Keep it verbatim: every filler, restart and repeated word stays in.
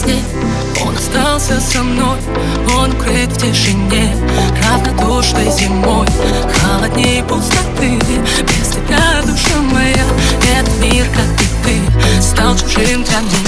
сне. Он остался со мной, он укрыт в тишине, равнодушной зимой, холодней пустоты. Без тебя, душа моя, этот мир, как и ты, стал чужим для меня.